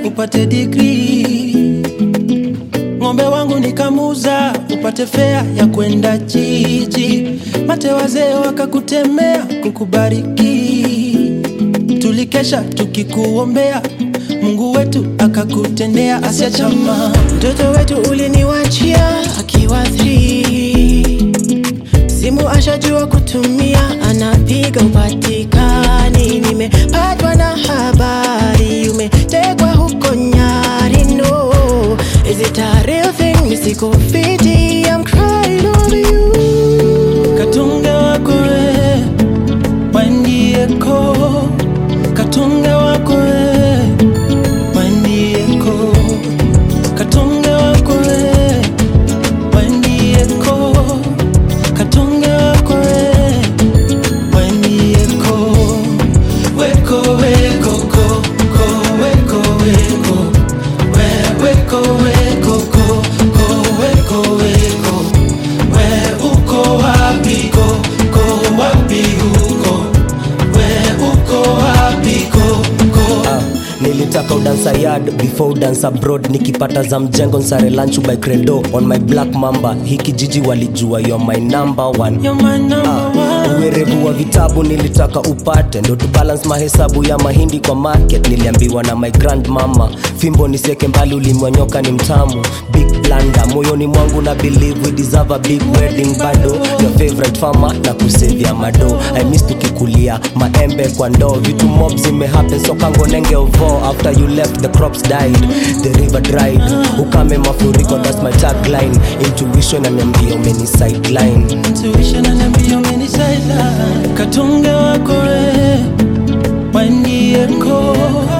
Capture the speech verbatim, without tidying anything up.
upate degree. Ngombe wangu nikamuza upate fare ya kwenda jiji. Mate wazee wakakutemea kukubariki. Tulikesha tukikuombea, Mungu wetu akakutendea. Asia Chama, mtoto wetu uliniwachia akiwa three. Simu ashajua kutumia, anapiga upatikani. Nimepatwa na habari umetegwa huko Nyari. No, is it a real thing? Nisiko fiti, I'm crying over you. Katunge wako we wandieko, katunge wako we wandieko, katunge wako we wandieko, katunge wako we wandieko. Weko weko ko ko weko weko we weko weko ko ko weko weko we uko wapi ko ko wapi uko we uko wapi ko ko. uh, Nilitaka udansa yard before udansa abroad. Nikipata za mjengo nsare lunch by credo on my black mamba. Hiki jiji walijua you're my number one, you're my number uh, one. Uwerevu wa vitabu nilitaka upate, ndo to balance mahesabu ya mahindi kwa market. Niliambiwa na my grandmama, fimbo niseke mbali ulimwanyoka ni mtamu. Big blunder moyoni mwangu na believe we deserve a big wedding. Bado your favorite farmer na kusevia mado. I miss tukikulia maembe kwa ndoo. Vitu mob zime happen so kango nenge ovo. After you left the crops died, the river dried. Ukame mafuriko, that's my tagline. Intuition ananiambia umeni sideline. Intuition ananiambia umeni sideline. Katunge wako we wandieko,